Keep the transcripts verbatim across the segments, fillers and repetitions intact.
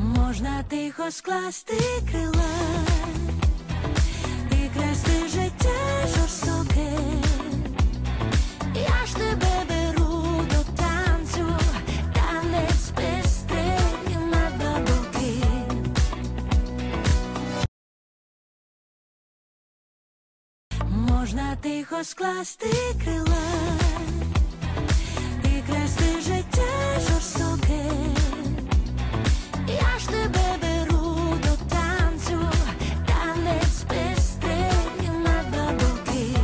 Можна тихо скласти крила і красти життя жорстоке. Я ж тебе беру до танцю, танець пестрий на бабуки. Можна тихо скласти крила і красти життя жорстоке. Я ж тебе беру до танцю, танець пестрий на бабуки.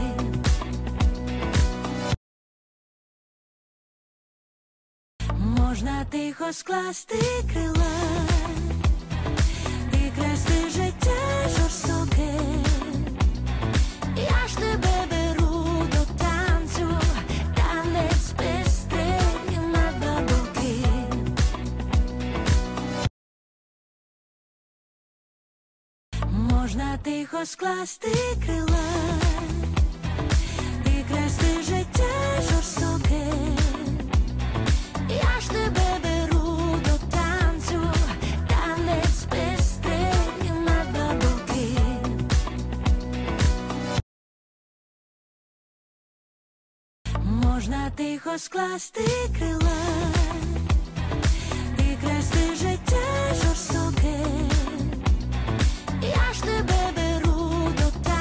Можна тихо скласти крила і красти життя жорстоке. Я ж тебе беру до танцю, танець пестрий на бабуки. Можна тихо скласти крила і красти життя жорстоке. Я ж тебе беру до танцю, танець пестрий на бабуки. Можна тихо скласти крила і красти життя жорстоке.